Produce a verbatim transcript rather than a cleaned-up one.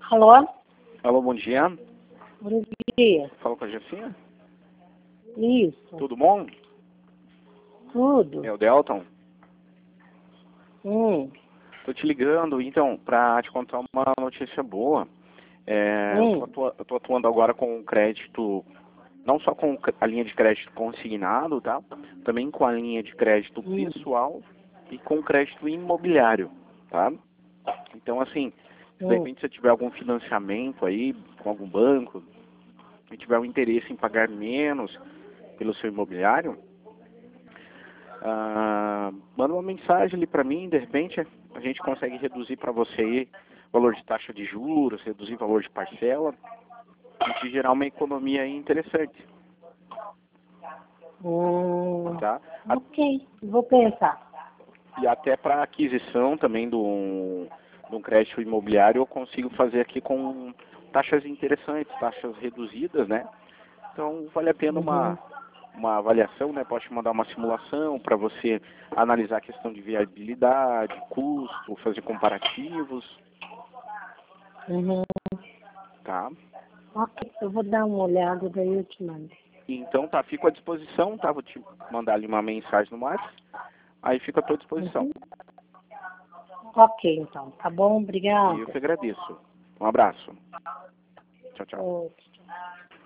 Alô? Alô, bom dia. Bom dia. Fala com a Jefinha? Isso. Tudo bom? Tudo. É o Delton. Hum. Tô te ligando, então, pra te contar uma notícia boa. É, Hum. eu, tô atua- eu tô atuando agora com crédito, não só com a linha de crédito consignado, tá? Também com a linha de crédito Hum. pessoal e com crédito imobiliário, tá? Então, assim, se de Hum. repente você tiver algum financiamento aí com algum banco e tiver um interesse em pagar menos pelo seu imobiliário, ah, manda uma mensagem ali para mim, de repente a gente consegue reduzir para você aí o valor de taxa de juros, reduzir o valor de parcela e te gerar uma economia aí interessante, Hum. tá? A- Ok. Vou pensar. E até para aquisição também de um, de um crédito imobiliário eu consigo fazer aqui com taxas interessantes, taxas reduzidas, né? Então vale a pena Uhum. uma, uma avaliação, né? Pode te mandar uma simulação para você analisar a questão de viabilidade, custo, fazer comparativos, Uhum. tá? Ok. Eu vou dar uma olhada, daí eu te mando. Então tá, fico à disposição, tá? Vou te mandar ali uma mensagem no WhatsApp, aí fica à tua disposição. Uhum. Ok, então. Tá bom? E eu Obrigada. que agradeço. Um abraço. Tchau, tchau. Outro.